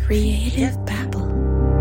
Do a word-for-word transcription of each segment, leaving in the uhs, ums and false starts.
Creative Babble.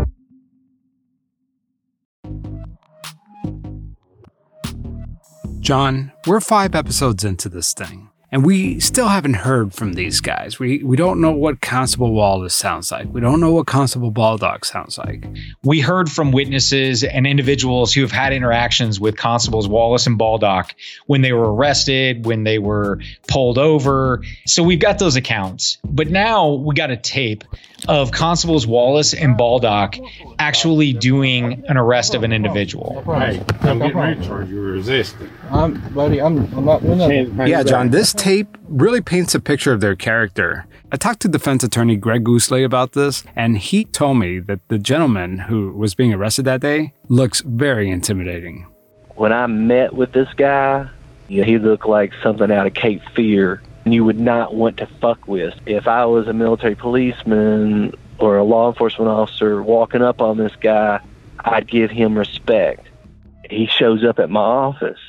John, we're five episodes into this thing, and we still haven't heard from these guys. We we don't know what Constable Wallace sounds like. We don't know what Constable Baldock sounds like. We heard from witnesses and individuals who have had interactions with Constables Wallace and Baldock when they were arrested, when they were pulled over. So we've got those accounts. But now we got a tape of Constables Wallace and Baldock actually doing an arrest of an individual. Hey, I'm getting ready to charge you resisting. I'm, buddy, I'm, I'm not doing that. Yeah, John, this tape really paints a picture of their character. I talked to defense attorney Greg Goosley about this, and he told me that the gentleman who was being arrested that day looks very intimidating. When I met with this guy, you know, he looked like something out of Cape Fear. You would not want to fuck with. If I was a military policeman or a law enforcement officer walking up on this guy, I'd give him respect. He shows up at my office,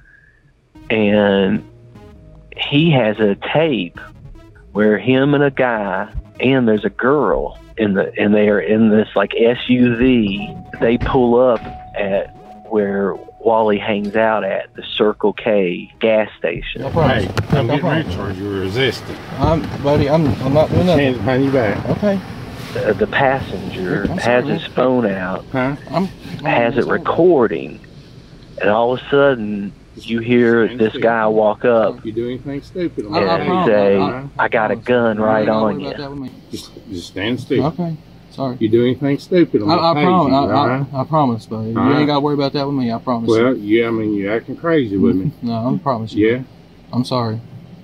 and he has a tape where him and a guy, and there's a girl in the, and they are in this like S U V. They pull up at where Wally hangs out at, the Circle K gas station. No problem. Hey, I'm no getting problem. ready to charge you resisting. I'm, buddy, I'm, I'm not doing that. Hands behind your back. Okay. The, the passenger I'm has sorry. his phone out, Huh? I'm, I'm has it recording, and all of a sudden you hear this guy walk up You do anything stupid, I'm I- I gonna and promise. say, I- I- I got a gun right You ain't gotta on worry you. about that with me. just, just stand still. Okay. Sorry. You do anything stupid, I'm I, gonna I tase promise. you, I, right? I, I promise, buddy. You All right. ain't got to worry about that with me. I promise. Well, you. yeah, I mean, you're acting crazy with me. No, I promise you. Yeah? I'm sorry.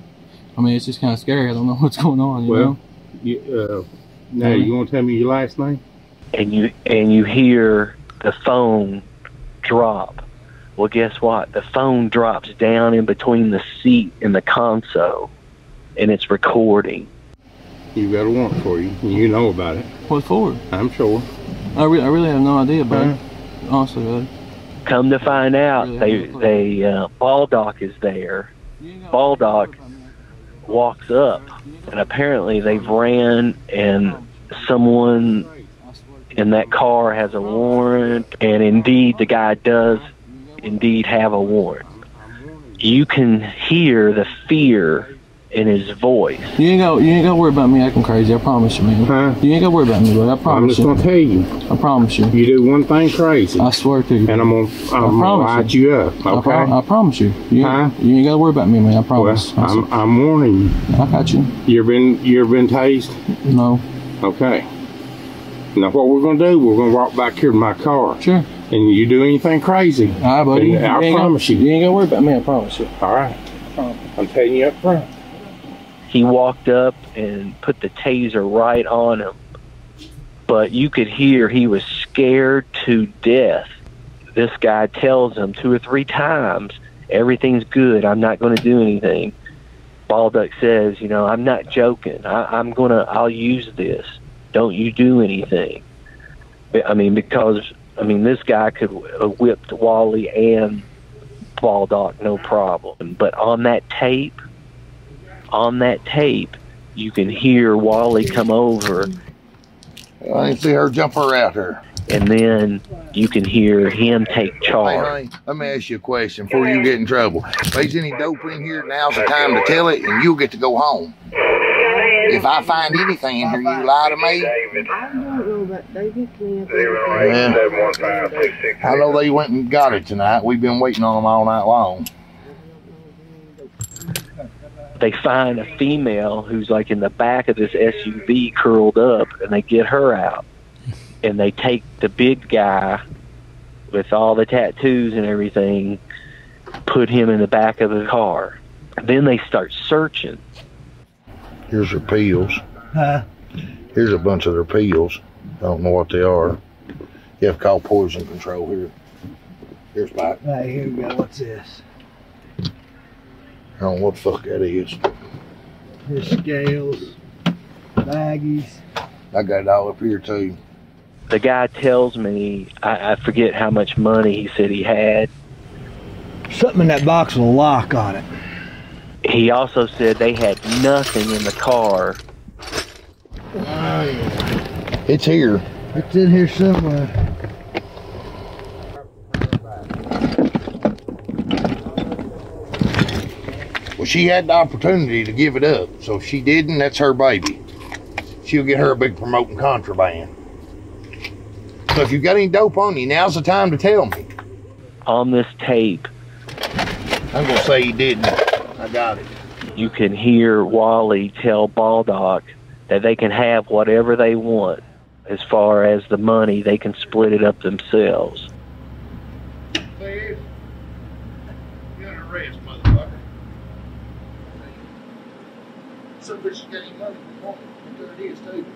I mean, it's just kind of scary. I don't know what's going on. You Well, know. you, uh, now, Mhm. you want to tell me your last name? and you and you hear the phone drop. Well, guess what? The phone drops down in between the seat and the console, and it's recording. You got a warrant for you, and you know about it. What for? I'm sure. I, re- I really have no idea, buddy. Huh? Honestly, buddy. Come to find out, Really they have no clue. they uh, Baldock is there. Baldock walks up, and apparently they've ran, and someone in that car has a warrant, and indeed the guy does indeed have a warrant. You can hear the fear in his voice. You ain't got you ain't got to worry about me acting crazy. I promise you, man. Huh? You ain't got to worry about me, buddy. I I'm promise just you. going to tell you. I promise you. You do one thing crazy, I swear to you. and I'm going to I'm gonna promise light you. you up, I, okay? pro- I promise you. You, Huh? you ain't got to worry about me, man. I Well, promise. I I'm, I'm warning you. I got you. You ever been, you ever been tased? No. Okay. Now what we're going to do, we're going to walk back here to my car. Sure. And you do anything crazy, All right, buddy. And I ain't promise gotta, you. You ain't got to worry about me. I promise you. all right? I'm telling you up front. He walked up and put the taser right on him, but you could hear he was scared to death. This guy tells him two or three times, everything's good, I'm not going to do anything. Baldock says, you know, I'm not joking. I, I'm going to, I'll use this. Don't you do anything. I mean, because, I mean, this guy could have whipped Wally and Baldock, no problem. But on that tape, on that tape, you can hear Wally come over, I didn't see her jump her out here. and then you can hear him take Hey, charge. honey, let me ask you a question before you get in trouble. If there's any dope in here, now's the time to tell it, and you'll get to go home. If I find anything in here, you lie to me. I don't know, but they picked me up. and Yeah. I know they went and got it tonight. We've been waiting on them all night long. They find a female who's like in the back of this S U V curled up, and they get her out. And they take the big guy with all the tattoos and everything, put him in the back of the car. Then they start searching. Here's her pills. Huh? Here's a bunch of their pills. I don't know what they are. You have to call poison control here. Here's Mike. Right, here we go. What's this? I don't know what the fuck that is. Here's scales, baggies. I got it all up here too. The guy tells me, I, I forget how much money he said he had. Something in that box with a lock on it. He also said they had nothing in the car. Oh, yeah. It's here. It's in here somewhere. Well, she had the opportunity to give it up, so if she didn't, that's her baby. She'll get her a big promoting contraband. So if you got any dope on you, now's the time to tell me. On this tape, I'm gonna say you didn't. I got it. you can hear Wally tell Baldock that they can have whatever they want. As far as the money, they can split it up themselves. Say, you're under arrest, motherfucker. Some bitch got any money for me. There it is, too.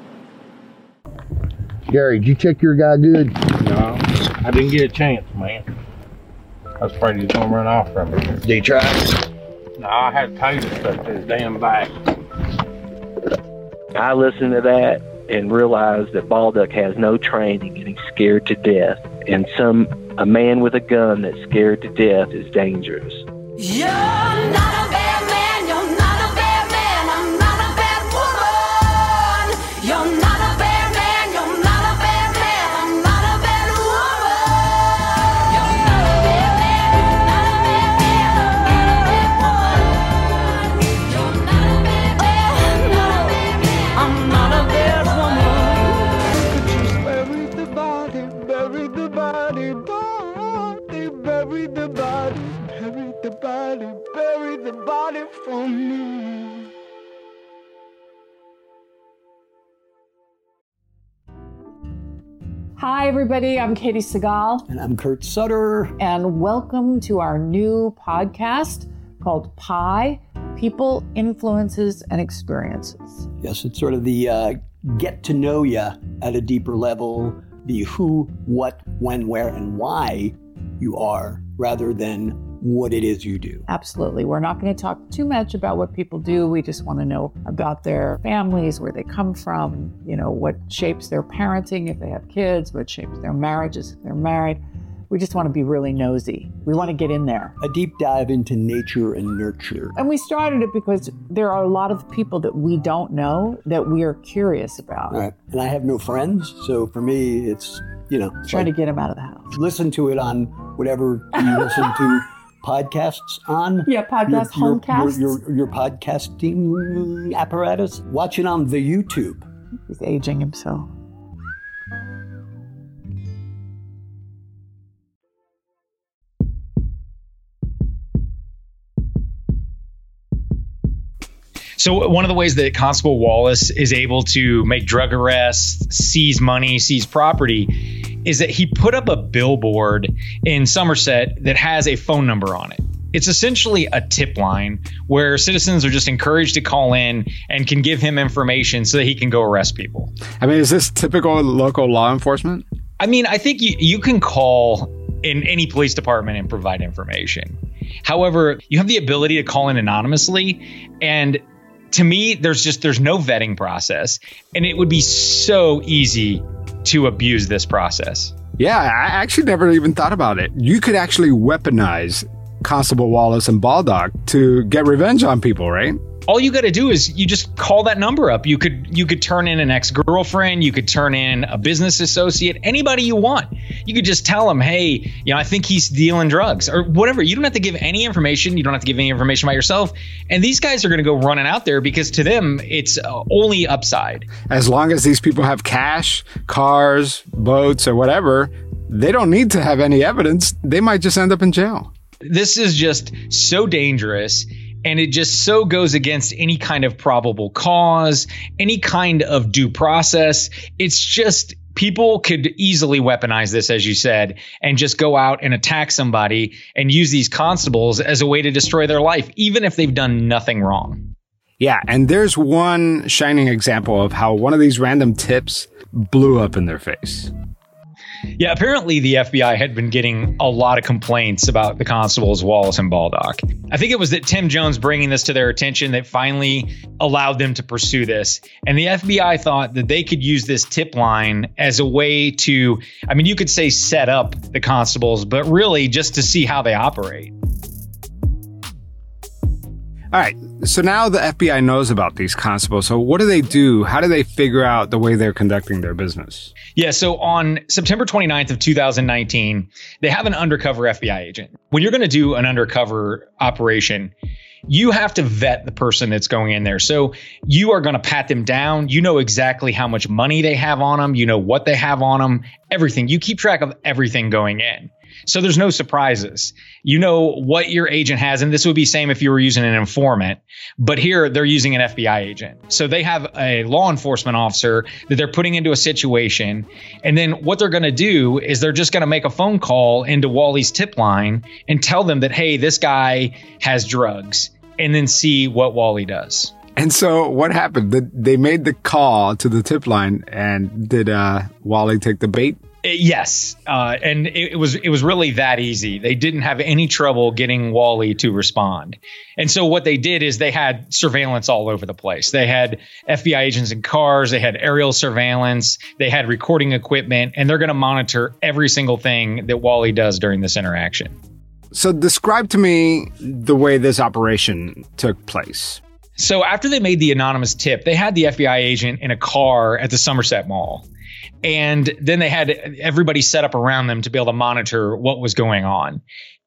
Gary, did you check your guy good? No, I didn't get a chance, man. I was afraid he was gonna run off from me. Did he try? No, I had taser stuck to his damn back. I listened to that and realized that Baldock has no training and he's scared to death. And some a man with a gun that's scared to death is dangerous. You're not a bad man, you're not a bad man, I'm not a bad woman. You're not a bad man, you're not a bad man, I'm not a bad woman. You're not a bad man, you're not a bad man, you're not a bad man, I'm not a bad woman. Just bury the body, bury the body, body, bury the body, bury the body, bury the body for me. Hi, everybody. I'm Katie Segal. And I'm Kurt Sutter. And welcome to our new podcast called Pi, People, Influences, and Experiences. Yes, it's sort of the uh, get to know you at a deeper level, the who, what, when, where, and why you are, rather than what it is you do. Absolutely. We're not going to talk too much about what people do. We just want to know about their families, where they come from, you know, what shapes their parenting if they have kids, what shapes their marriages if they're married. We just want to be really nosy. We want to get in there. A deep dive into nature and nurture. And we started it because there are a lot of people that we don't know that we are curious about. All right. And I have no friends, so for me, it's, you know. Trying like, to get them out of the house. Listen to it on whatever you listen to podcasts on. Yeah, podcast, your, homecasts. Your, your, your podcasting apparatus. Watch it on the YouTube. He's aging himself. So one of the ways that Constable Wallace is able to make drug arrests, seize money, seize property, is that he put up a billboard in Somerset that has a phone number on it. It's essentially a tip line where citizens are just encouraged to call in and can give him information so that he can go arrest people. I mean, is this typical local law enforcement? I mean, I think you, you can call in any police department and provide information. However, you have the ability to call in anonymously, and to me, there's just there's no vetting process, and it would be so easy to abuse this process. Yeah, I actually never even thought about it. You could actually weaponize Constable Wallace and Baldock to get revenge on people, right? All you got to do is you just call that number up. You could you could turn in an ex-girlfriend, you could turn in a business associate, anybody you want. You could just tell them, hey, you know, I think he's dealing drugs or whatever. You don't have to give any information. You don't have to give any information about yourself. And these guys are going to go running out there because to them, it's only upside. As long as these people have cash, cars, boats, or whatever, they don't need to have any evidence. They might just end up in jail. This is just so dangerous. And it just so goes against any kind of probable cause, any kind of due process. It's just people could easily weaponize this, as you said, and just go out and attack somebody and use these constables as a way to destroy their life, even if they've done nothing wrong. Yeah, and there's one shining example of how one of these random tips blew up in their face. Yeah, apparently the F B I had been getting a lot of complaints about the constables Wallace and Baldock. I think it was that Tim Jones bringing this to their attention that finally allowed them to pursue this. And the F B I thought that they could use this tip line as a way to, I mean, you could say set up the constables, but really just to see how they operate. All right. So now the F B I knows about these constables. So what do they do? How do they figure out the way they're conducting their business? Yeah. So on September twenty-ninth of two thousand nineteen, they have an undercover F B I agent. When you're going to do an undercover operation, you have to vet the person that's going in there. So you are going to pat them down. You know exactly how much money they have on them. You know what they have on them, everything. You keep track of everything going in. So there's no surprises. You know what your agent has. And this would be same if you were using an informant. But here they're using an F B I agent. So they have a law enforcement officer that they're putting into a situation. And then what they're going to do is they're just going to make a phone call into Wally's tip line and tell them that, hey, this guy has drugs, and then see what Wally does. And so what happened? Did they made the call to the tip line, and did uh, Wally take the bait? Yes, uh, and it, it was it was really that easy. They didn't have any trouble getting Wally to respond. And so what they did is they had surveillance all over the place. They had F B I agents in cars. They had aerial surveillance. They had recording equipment, and they're going to monitor every single thing that Wally does during this interaction. So describe to me the way this operation took place. So after they made the anonymous tip, they had the F B I agent in a car at the Somerset Mall. And then they had everybody set up around them to be able to monitor what was going on.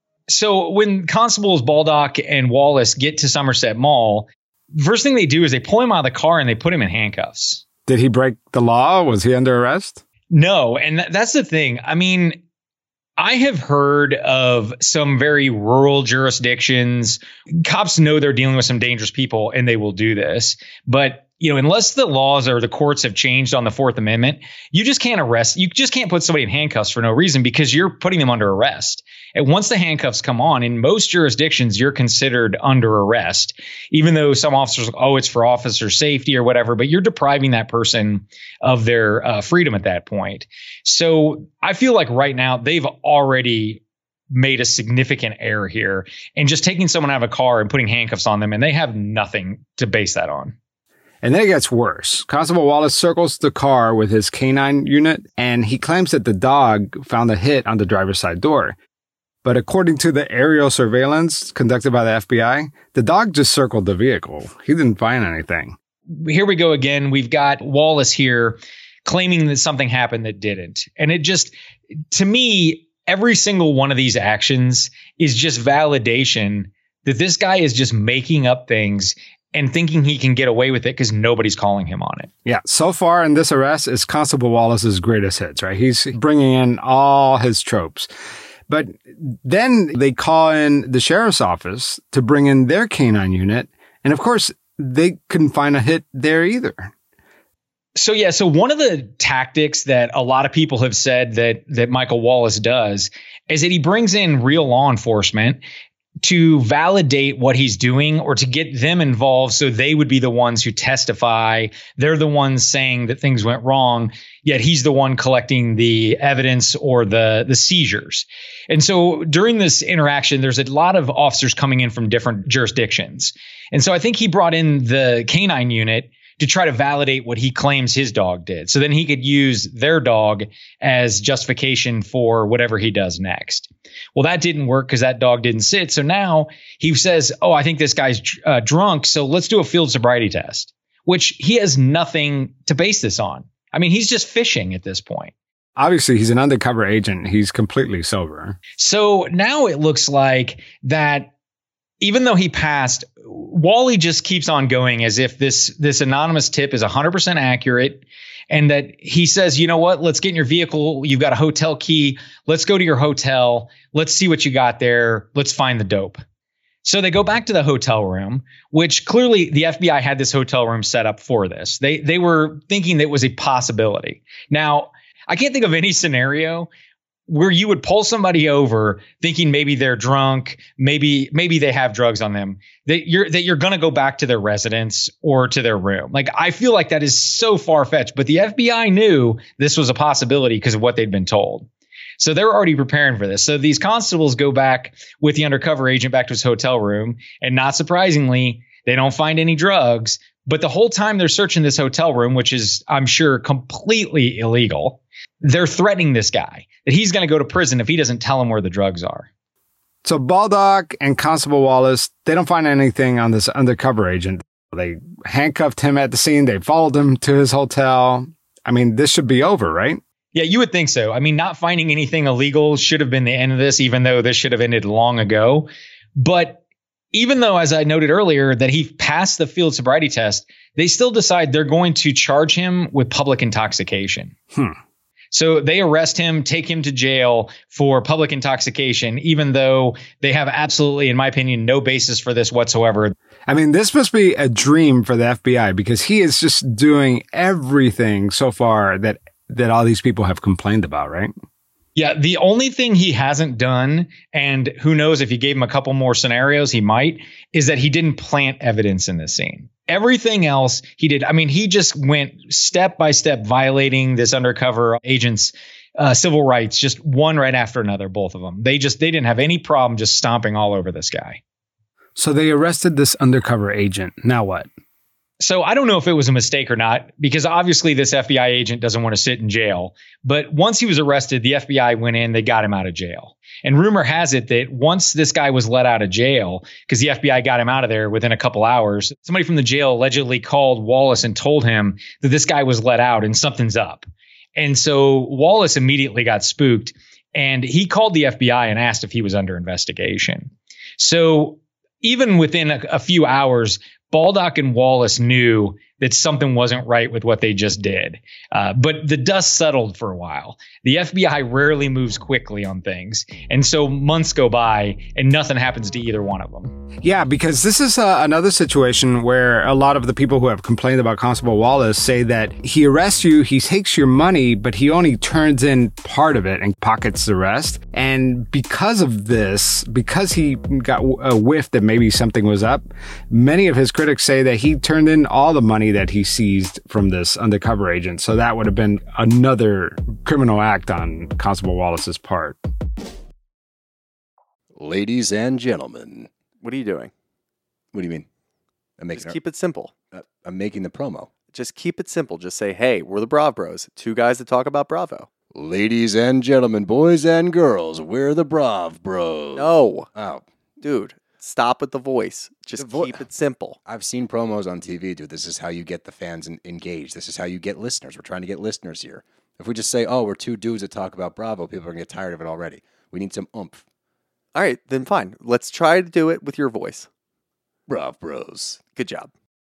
So when Constables Baldock and Wallace get to Somerset Mall, first thing they do is they pull him out of the car and they put him in handcuffs. Did he break the law? Was he under arrest? No. And th- that's the thing. I mean, I have heard of some very rural jurisdictions. Cops know they're dealing with some dangerous people and they will do this. But you know, unless the laws or the courts have changed on the Fourth Amendment, you just can't arrest. You just can't put somebody in handcuffs for no reason because you're putting them under arrest. And once the handcuffs come on, in most jurisdictions, you're considered under arrest, even though some officers, oh, it's for officer safety or whatever, but you're depriving that person of their uh, freedom at that point. So I feel like right now they've already made a significant error here and just taking someone out of a car and putting handcuffs on them, and they have nothing to base that on. And then it gets worse. Constable Wallace circles the car with his canine unit, and he claims that the dog found a hit on the driver's side door. But according to the aerial surveillance conducted by the F B I, the dog just circled the vehicle. He didn't find anything. Here we go again. We've got Wallace here claiming that something happened that didn't. And it just, to me, every single one of these actions is just validation that this guy is just making up things and thinking he can get away with it because nobody's calling him on it. Yeah. So far in this arrest is Constable Wallace's greatest hits, right? He's bringing in all his tropes. But then they call in the sheriff's office to bring in their canine unit. And of course, they couldn't find a hit there either. So, yeah. So one of the tactics that a lot of people have said that that Michael Wallace does is that he brings in real law enforcement to validate what he's doing or to get them involved so they would be the ones who testify. They're the ones saying that things went wrong, yet he's the one collecting the evidence or the, the seizures. And so during this interaction, there's a lot of officers coming in from different jurisdictions. And so I think he brought in the canine unit to try to validate what he claims his dog did. So then he could use their dog as justification for whatever he does next. Well, that didn't work because that dog didn't sit. So now he says, oh, I think this guy's uh, drunk. So let's do a field sobriety test, which he has nothing to base this on. I mean, he's just fishing at this point. Obviously, he's an undercover agent. He's completely sober. So now it looks like that even though he passed, Wally just keeps on going as if this this anonymous tip is one hundred percent accurate, and that he says, you know what, let's get in your vehicle. You've got a hotel key. Let's go to your hotel. Let's see what you got there. Let's find the dope. So they go back to the hotel room, which clearly the F B I had this hotel room set up for this. They they were thinking that it was a possibility. Now, I can't think of any scenario where you would pull somebody over thinking maybe they're drunk, maybe maybe they have drugs on them, that you're that you're going to go back to their residence or to their room. Like, I feel like that is so far-fetched, but the F B I knew this was a possibility because of what they'd been told. So they're already preparing for this. So these constables go back with the undercover agent back to his hotel room, and not surprisingly, they don't find any drugs. But the whole time they're searching this hotel room, which is, I'm sure, completely illegal, they're threatening this guy that he's going to go to prison if he doesn't tell them where the drugs are. So Baldock and Constable Wallace, they don't find anything on this undercover agent. They handcuffed him at the scene. They followed him to his hotel. I mean, this should be over, right? Yeah, you would think so. I mean, not finding anything illegal should have been the end of this, even though this should have ended long ago. But even though, as I noted earlier, that he passed the field sobriety test, they still decide they're going to charge him with public intoxication. Hmm. So they arrest him, take him to jail for public intoxication, even though they have absolutely, in my opinion, no basis for this whatsoever. I mean, this must be a dream for the F B I because he is just doing everything so far that, that all these people have complained about, right? Yeah, the only thing he hasn't done, and who knows if you gave him a couple more scenarios, he might, is that he didn't plant evidence in this scene. Everything else he did. I mean, he just went step by step violating this undercover agent's uh, civil rights, just one right after another, both of them. They just they didn't have any problem just stomping all over this guy. So they arrested this undercover agent. Now what? So I don't know if it was a mistake or not, because obviously this F B I agent doesn't want to sit in jail. But once he was arrested, the F B I went in, they got him out of jail. And rumor has it that once this guy was let out of jail, because the F B I got him out of there within a couple hours, somebody from the jail allegedly called Wallace and told him that this guy was let out and something's up. And so Wallace immediately got spooked and he called the F B I and asked if he was under investigation. So even within a, a few hours, Baldock and Wallace knew that something wasn't right with what they just did. Uh, but the dust settled for a while. The F B I rarely moves quickly on things. And so months go by and nothing happens to either one of them. Yeah, because this is uh, another situation where a lot of the people who have complained about Constable Wallace say that he arrests you, he takes your money, but he only turns in part of it and pockets the rest. And because of this, because he got a whiff that maybe something was up, many of his critics say that he turned in all the money that he seized from this undercover agent. So that would have been another criminal act on Constable Wallace's part. Ladies and gentlemen. What are you doing? What do you mean? I'm making Just keep it simple. Uh, I'm making the promo. Just keep it simple. Just say, hey, we're the Brav Bros. Two guys that talk about Bravo. Ladies and gentlemen, boys and girls, we're the Brav Bros. No. Oh. Dude, stop with the voice. Just The vo- keep it simple. I've seen promos on T V, dude. This is how you get the fans en- engaged. This is how you get listeners. We're trying to get listeners here. If we just say, oh, we're two dudes that talk about Bravo, people are going to get tired of it already. We need some oomph. All right, then fine. Let's try to do it with your voice. Brav Bros. Good job.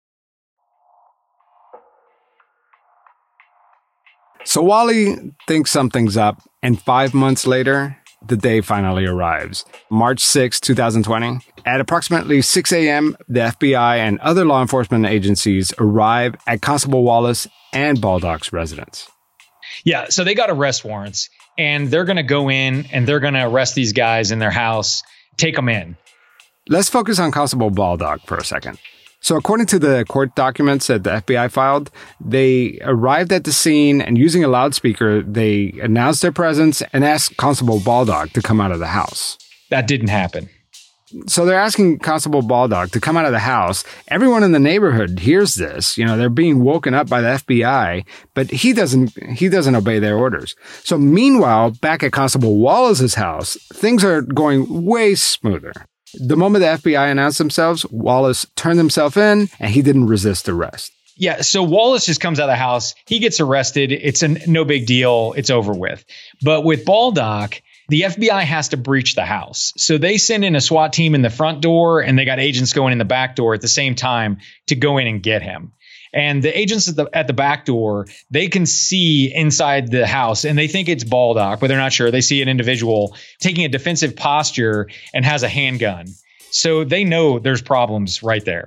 So Wally thinks something's up, and five months later, the day finally arrives. March sixth, twenty twenty. At approximately six a.m., the F B I and other law enforcement agencies arrive at Constable Wallace and Baldock's residence. Yeah, so they got arrest warrants, and they're going to go in and they're going to arrest these guys in their house, take them in. Let's focus on Constable Baldock for a second. So according to the court documents that the F B I filed, they arrived at the scene and using a loudspeaker, they announced their presence and asked Constable Baldock to come out of the house. That didn't happen. So they're asking Constable Baldock to come out of the house. Everyone in the neighborhood hears this. You know, they're being woken up by the F B I, but he doesn't, he doesn't obey their orders. So meanwhile, back at Constable Wallace's house, things are going way smoother. The moment the F B I announced themselves, Wallace turned himself in and he didn't resist arrest. Yeah, so Wallace just comes out of the house. He gets arrested. It's a no big deal. It's over with. But with Baldock, the F B I has to breach the house. So they send in a SWAT team in the front door and they got agents going in the back door at the same time to go in and get him. And the agents at the at the back door, they can see inside the house and they think it's Baldock, but they're not sure. They see an individual taking a defensive posture and has a handgun. So they know there's problems right there.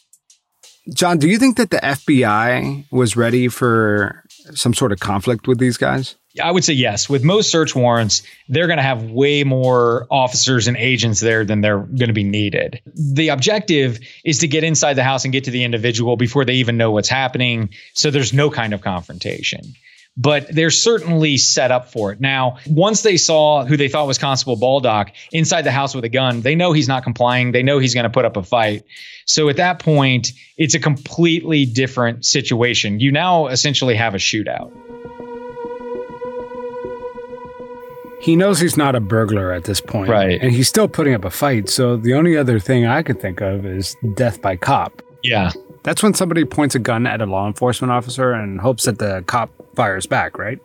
John, do you think that the F B I was ready for some sort of conflict with these guys? I would say yes. With most search warrants, they're going to have way more officers and agents there than they're going to be needed. The objective is to get inside the house and get to the individual before they even know what's happening. So there's no kind of confrontation. But they're certainly set up for it. Now, once they saw who they thought was Constable Baldock inside the house with a gun, they know he's not complying. They know he's going to put up a fight. So at that point, it's a completely different situation. You now essentially have a shootout. He knows he's not a burglar at this point. Right. And he's still putting up a fight. So the only other thing I could think of is death by cop. Yeah. That's when somebody points a gun at a law enforcement officer and hopes that the cop fires back, right?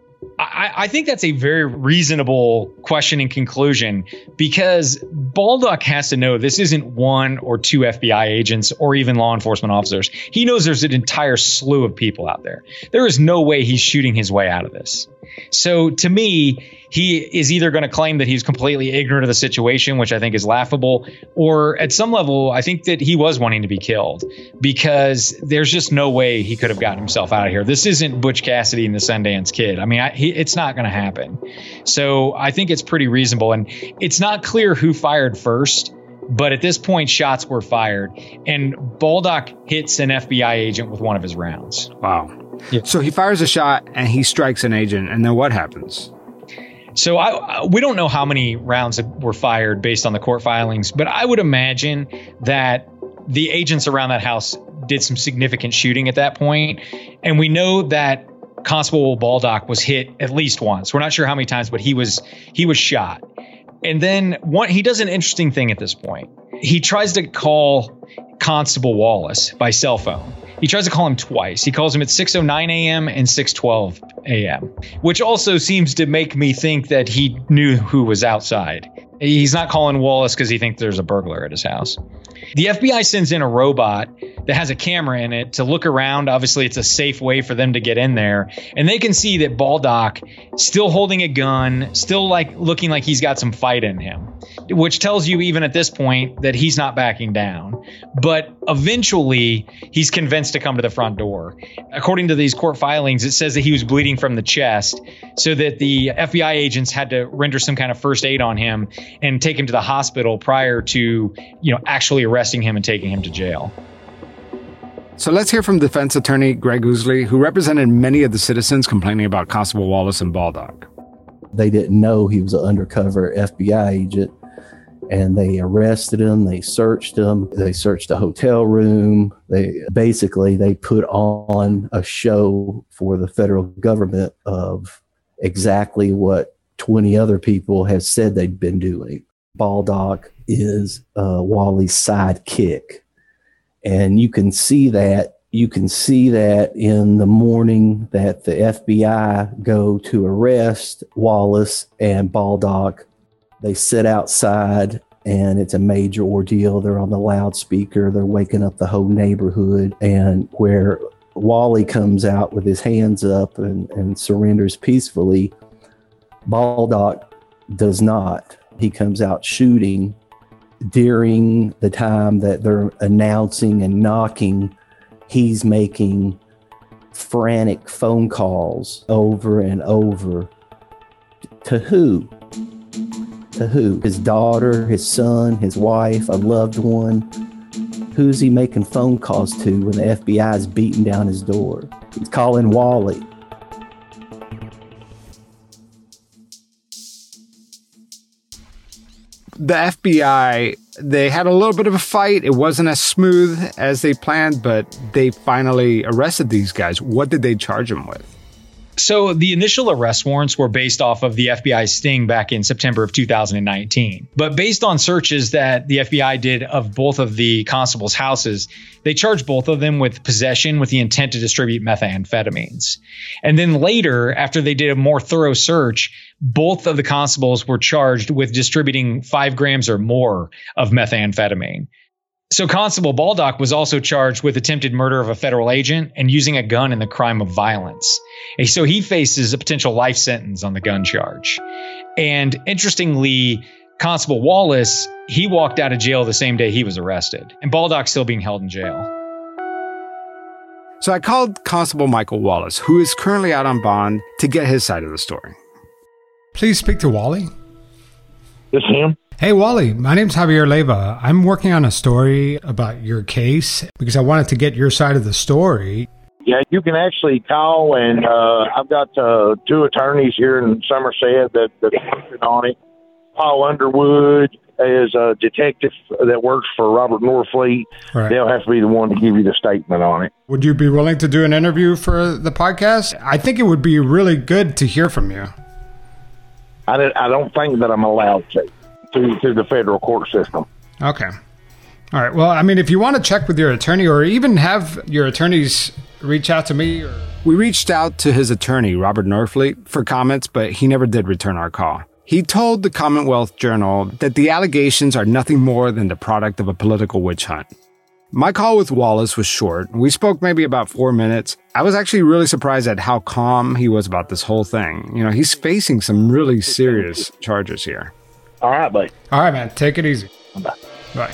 I, I think that's a very reasonable question and conclusion, because Baldock has to know this isn't one or two F B I agents or even law enforcement officers. He knows there's an entire slew of people out there. There is no way he's shooting his way out of this. So to me, he is either going to claim that he's completely ignorant of the situation, which I think is laughable, or at some level, I think that he was wanting to be killed, because there's just no way he could have gotten himself out of here. This isn't Butch Cassidy and the Sundance Kid. I mean, I, he, it's not going to happen. So I think it's pretty reasonable. And it's not clear who fired first, but at this point, shots were fired, and Baldock hits an F B I agent with one of his rounds. Wow. Yeah. So he fires a shot and he strikes an agent, and then what happens? So I, we don't know how many rounds were fired based on the court filings, but I would imagine that the agents around that house did some significant shooting at that point. And we know that Constable Baldock was hit at least once. We're not sure how many times, but he was he was shot. And then one, he does an interesting thing at this point. He tries to call Constable Wallace by cell phone. He tries to call him twice. He calls him at six oh nine a.m. and six twelve a.m., which also seems to make me think that he knew who was outside. He's not calling Wallace because he thinks there's a burglar at his house. The F B I sends in a robot that has a camera in it to look around. Obviously, it's a safe way for them to get in there. And they can see that Baldock still holding a gun, still like looking like he's got some fight in him, which tells you even at this point that he's not backing down. But eventually, he's convinced to come to the front door. According to these court filings, it says that he was bleeding from the chest, so that the F B I agents had to render some kind of first aid on him and take him to the hospital prior to, you know, actually arresting him and taking him to jail. So let's hear from defense attorney Greg Ousley, who represented many of the citizens complaining about Constable Wallace and Baldock. They didn't know he was an undercover F B I agent, and they arrested him. They searched him. They searched the hotel room. They basically, they put on a show for the federal government of exactly what twenty other people have said they'd been doing. Baldock is uh, Wally's sidekick. And you can see that, you can see that in the morning that the F B I go to arrest Wallace and Baldock. They sit outside and it's a major ordeal. They're on the loudspeaker. They're waking up the whole neighborhood. And where Wally comes out with his hands up and, and surrenders peacefully, Baldock does not. He comes out shooting. During the time that they're announcing and knocking, he's making frantic phone calls over and over. To who? To who? His daughter, his son, his wife, a loved one. Who's he making phone calls to when the F B I is beating down his door? He's calling Wally. The F B I, they had a little bit of a fight. It wasn't as smooth as they planned, but they finally arrested these guys. What did they charge them with? So the initial arrest warrants were based off of the F B I sting back in September of two thousand nineteen. But based on searches that the F B I did of both of the constables' houses, they charged both of them with possession with the intent to distribute methamphetamines. And then later, after they did a more thorough search, both of the constables were charged with distributing five grams or more of methamphetamine. So Constable Baldock was also charged with attempted murder of a federal agent and using a gun in the crime of violence. And so he faces a potential life sentence on the gun charge. And interestingly, Constable Wallace, he walked out of jail the same day he was arrested. And Baldock's still being held in jail. So I called Constable Michael Wallace, who is currently out on bond, to get his side of the story. Please speak to Wally. This him? Hey, Wally, my name's Javier Leyva. I'm working on a story about your case because I wanted to get your side of the story. Yeah, you can actually call, and uh, I've got uh, two attorneys here in Somerset that, that are working on it. Paul Underwood is a detective that works for Robert Norfleet. Right. They'll have to be the one to give you the statement on it. Would you be willing to do an interview for the podcast? I think it would be really good to hear from you. I, did, I don't think that I'm allowed to, to, to the federal court system. Okay. All right. Well, I mean, if you want to check with your attorney or even have your attorneys reach out to me. Or... We reached out to his attorney, Robert Norfleet, for comments, but he never did return our call. He told the Commonwealth Journal that the allegations are nothing more than the product of a political witch hunt. My call with Wallace was short. We spoke maybe about four minutes. I was actually really surprised at how calm he was about this whole thing. You know, he's facing some really serious charges here. All right, buddy. All right, man. Take it easy. Bye. Bye.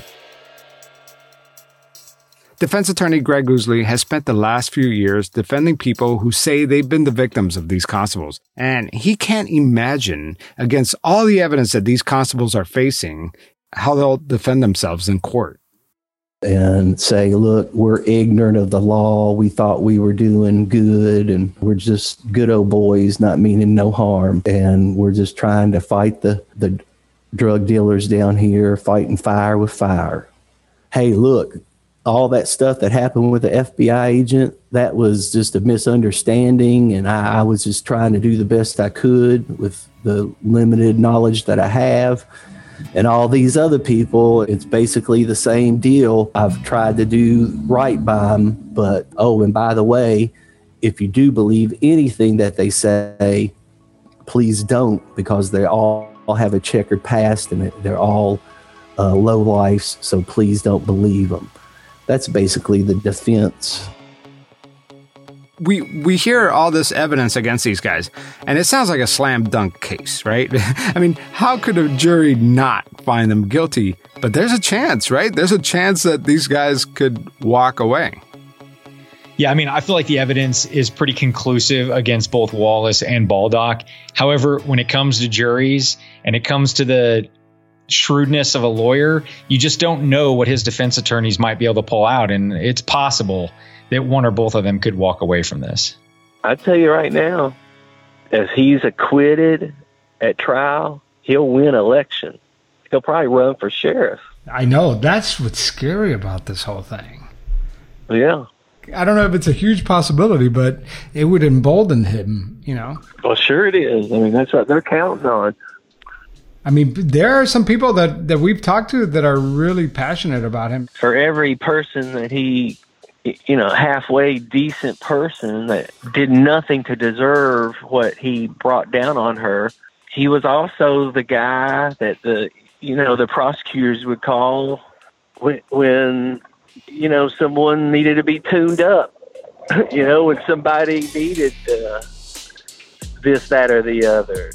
Defense attorney Greg Goosley has spent the last few years defending people who say they've been the victims of these constables. And he can't imagine, against all the evidence that these constables are facing, how they'll defend themselves in court. And say, look, we're ignorant of the law. We thought we were doing good and we're just good old boys, not meaning no harm. And we're just trying to fight the, the drug dealers down here, fighting fire with fire. Hey, look, all that stuff that happened with the F B I agent, that was just a misunderstanding. And I, I was just trying to do the best I could with the limited knowledge that I have. And all these other people, it's basically the same deal. I've tried to do right by them, but, oh, and by the way, if you do believe anything that they say, please don't, because they all, all have a checkered past and they're all uh, low lifes, so please don't believe them. That's basically the defense. We we hear all this evidence against these guys, and it sounds like a slam dunk case, right? I mean, how could a jury not find them guilty? But there's a chance, right? There's a chance that these guys could walk away. Yeah, I mean, I feel like the evidence is pretty conclusive against both Wallace and Baldock. However, when it comes to juries and it comes to the shrewdness of a lawyer, you just don't know what his defense attorneys might be able to pull out. And it's possible that one or both of them could walk away from this. I tell you right now, if he's acquitted at trial, he'll win election. He'll probably run for sheriff. I know. That's what's scary about this whole thing. Yeah. I don't know if it's a huge possibility, but it would embolden him, you know? Well, sure it is. I mean, that's what they're counting on. I mean, there are some people that, that we've talked to that are really passionate about him. For every person that he, you know, halfway decent person that did nothing to deserve what he brought down on her, he was also the guy that the, you know, the prosecutors would call when, when you know, someone needed to be tuned up. You know, when somebody needed uh, this, that, or the other.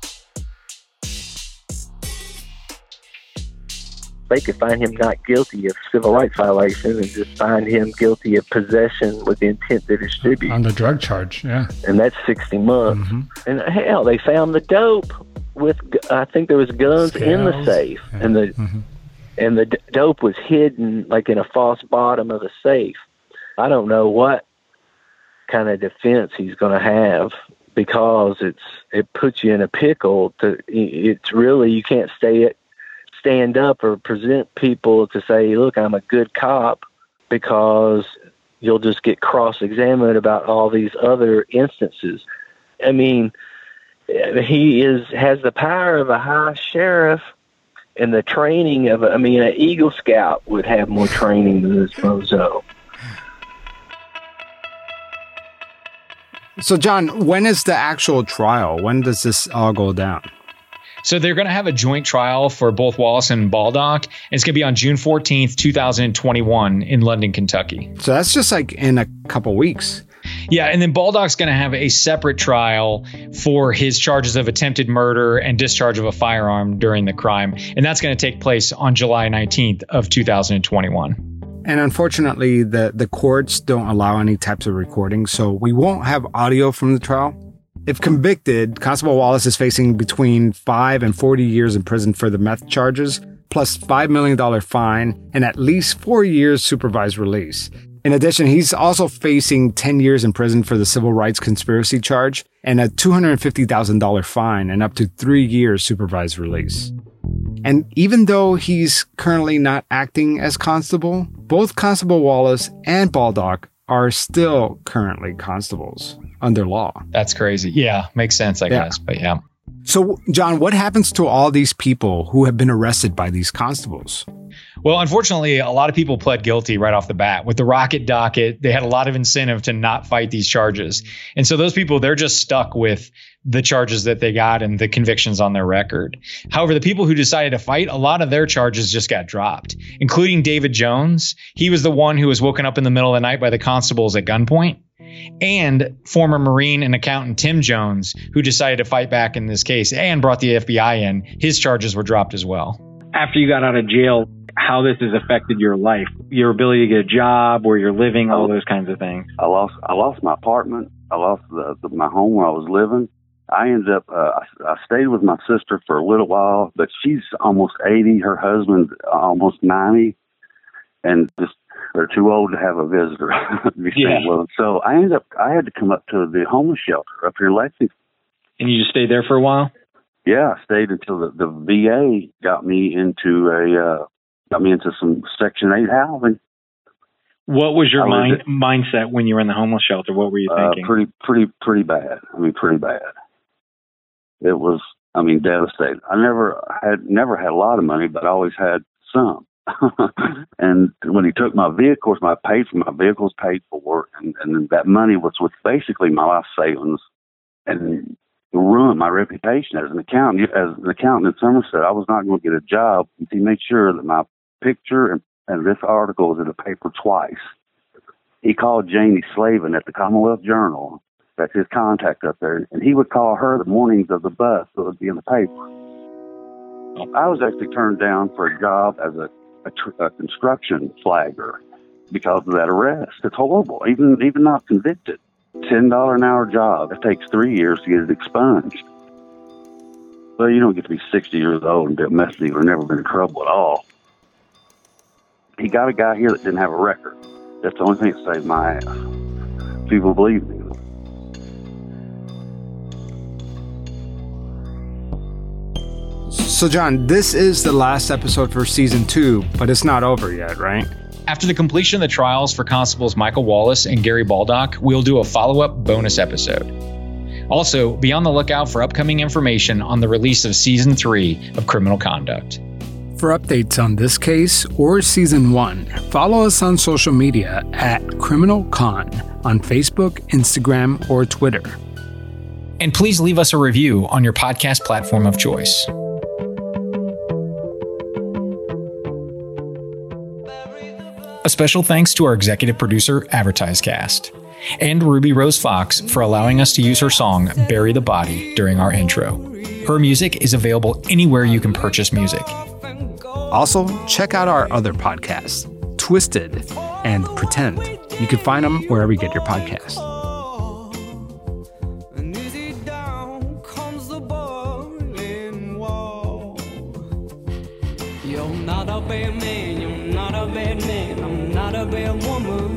They could find him not guilty of civil rights violation and just find him guilty of possession with the intent to distribute. On the drug charge, yeah. And that's sixty months. Mm-hmm. And hell, they found the dope with, I think there was guns Scales. in the safe. Yeah. And the Mm-hmm. and the d- dope was hidden like in a false bottom of the safe. I don't know what kind of defense he's going to have, because it's it puts you in a pickle. To It's really, you can't stay at stand up or present people to say, look, I'm a good cop, because you'll just get cross-examined about all these other instances. I mean, he is has the power of a high sheriff and the training of, a, I mean, an Eagle Scout would have more training than this bozo. So, John, when is the actual trial? When does this all go down? So they're going to have a joint trial for both Wallace and Baldock. And it's going to be on June fourteenth, twenty twenty-one in London, Kentucky. So that's just like in a couple weeks. Yeah, and then Baldock's going to have a separate trial for his charges of attempted murder and discharge of a firearm during the crime. And that's going to take place on July nineteenth of two thousand twenty-one. And unfortunately, the, the courts don't allow any types of recording, so we won't have audio from the trial. If convicted, Constable Wallace is facing between five and forty years in prison for the meth charges, plus five million dollars fine and at least four years supervised release. In addition, he's also facing ten years in prison for the civil rights conspiracy charge and a two hundred fifty thousand dollars fine and up to three years supervised release. And even though he's currently not acting as constable, both Constable Wallace and Baldock are still currently constables under law. That's crazy. Yeah, makes sense, I Yeah. guess. But yeah. So, John, what happens to all these people who have been arrested by these constables? Well, unfortunately, a lot of people pled guilty right off the bat. With the rocket docket, they had a lot of incentive to not fight these charges. And so those people, they're just stuck with the charges that they got and the convictions on their record. However, the people who decided to fight, a lot of their charges just got dropped, including David Jones. He was the one who was woken up in the middle of the night by the constables at gunpoint. And former Marine and accountant Tim Jones, who decided to fight back in this case and brought the F B I in, his charges were dropped as well. After you got out of jail, how this has affected your life, your ability to get a job, where you're living, all those kinds of things. I lost I lost my apartment. I lost the, the, my home where I was living. I ended up, uh, I, I stayed with my sister for a little while, but she's almost eighty. Her husband's almost ninety. And just, they're too old to have a visitor. Yeah. So I ended up, I had to come up to the homeless shelter up here in Lexington. And you just stayed there for a while? Yeah, I stayed until the, the V A got me into a, uh, got me into some Section eight housing. What was your I mind, mindset when you were in the homeless shelter? What were you Uh, thinking? pretty, pretty, pretty bad. I mean, pretty bad. It was, I mean, devastating. I never had, never had a lot of money, but I always had some. And when he took my vehicles, my paid for my vehicles, paid for, and, and that money was with basically my life savings, and ruined my reputation as an accountant. As an accountant in Somerset, I was not going to get a job until he made sure that my picture and, and this article was in the paper twice. He called Janie Slavin at the Commonwealth Journal. That's his contact up there, and he would call her the mornings of the bus that would be in the paper. I was actually turned down for a job as a A, tr- a construction flagger because of that arrest. It's horrible. Even even not convicted. ten dollars an hour job. It takes three years to get it expunged. Well, you don't get to be sixty years old and be a mess dealer, never been in trouble at all. He got a guy here that didn't have a record. That's the only thing that saved my ass. People believe me. So, John, this is the last episode for season two, but it's not over yet, right? After the completion of the trials for Constables Michael Wallace and Gary Baldock, we'll do a follow-up bonus episode. Also, be on the lookout for upcoming information on the release of season three of Criminal Conduct. For updates on this case or season one, follow us on social media at Criminal Con on Facebook, Instagram, or Twitter. And please leave us a review on your podcast platform of choice. A special thanks to our executive producer, AdvertiseCast, and Ruby Rose Fox for allowing us to use her song, Bury the Body, during our intro. Her music is available anywhere you can purchase music. Also, check out our other podcasts, Twisted and Pretend. You can find them wherever you get your podcasts. You're not a bad man, you're not a bad man, I'm not a bad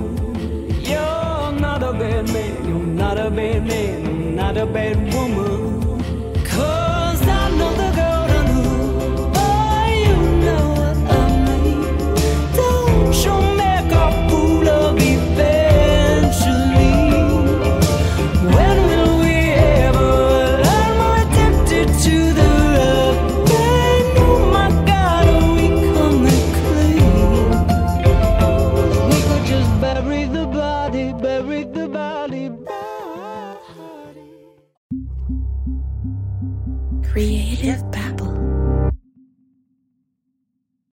woman. You're not a bad man, you're not a bad man, I'm not a bad woman.